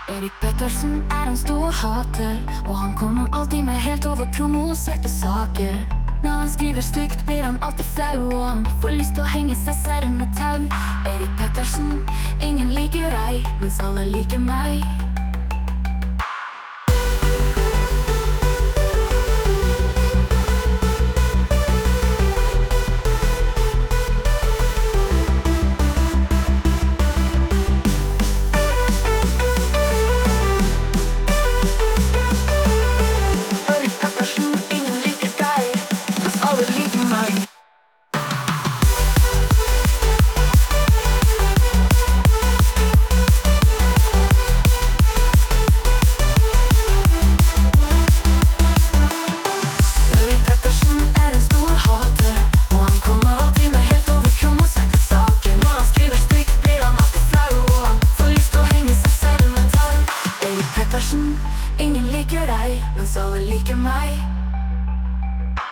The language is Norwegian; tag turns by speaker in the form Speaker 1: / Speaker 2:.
Speaker 1: Erik Pettersen en stor hater, og han kommer alltid med helt overpromoserte saker. Når han skriver stygt, blir han alltid flau, og han får lyst til å henge seg selv med tau. Erik Pettersen, ingen liker deg, mens alle liker meg. Ingen liker deg, mens alle liker meg.